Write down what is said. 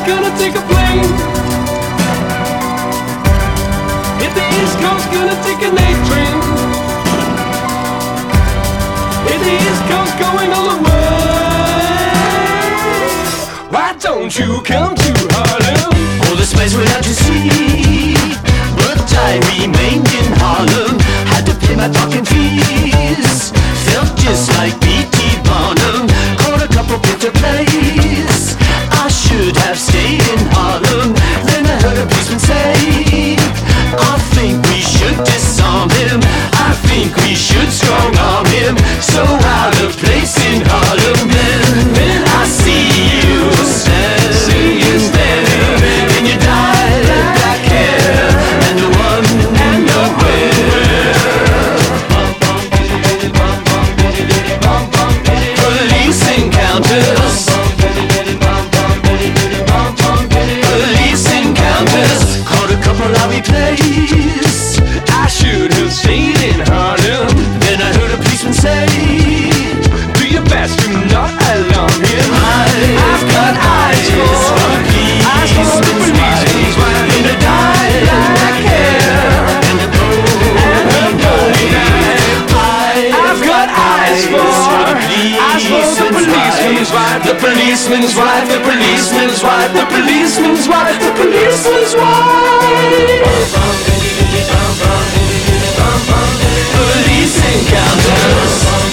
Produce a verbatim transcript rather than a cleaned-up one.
gonna take a plane. Hit the East Coast, gonna take an A train. Hit the East Coast, going all the way. Why don't you come to Harlem? All this place without you see, but I remained in Harlem. Had to pay my parking fees. Felt just like P T Barnum. Caught a couple bitter plays. I should have stayed in Harlem. Then I heard a policeman say, I think we should disarm him. I think we should strong arm him. So out of place in Harlem. Then, then I see you standing there in your dyed black hair and the one and nowhere. Police encounters. Police encounters. Caught a couple of replays. I should have stayed in Harlem. Then I heard a policeman say, Do your best to not alarm him. I've got eyes for Eyes for the policeman's wife in the dyed black hair and the golden knife. I've got eyes for Eyes for the policeman's wife. The policeman's wife. The policeman's wife. The policeman's wife. The policeman's wife. Police encounters.